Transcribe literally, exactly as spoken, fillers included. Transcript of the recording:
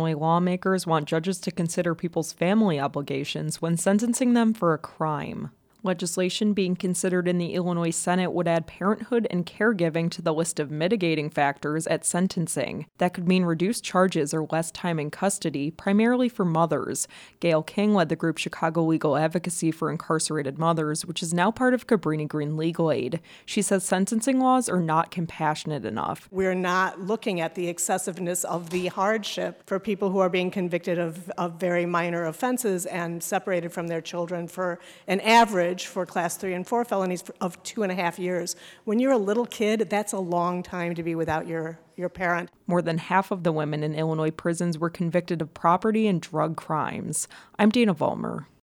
Illinois lawmakers want judges to consider people's family obligations when sentencing them for a crime. Legislation being considered in the Illinois Senate would add parenthood and caregiving to the list of mitigating factors at sentencing. That could mean reduced charges or less time in custody, primarily for mothers. Gail King led the group Chicago Legal Advocacy for Incarcerated Mothers, which is now part of Cabrini Green Legal Aid. She says sentencing laws are not compassionate enough. We're not looking at the excessiveness of the hardship for people who are being convicted of, of very minor offenses and separated from their children for an average for class three and four felonies of two and a half years. When you're a little kid, that's a long time to be without your, your parent. More than half of the women in Illinois prisons were convicted of property and drug crimes. I'm Dana Vollmer.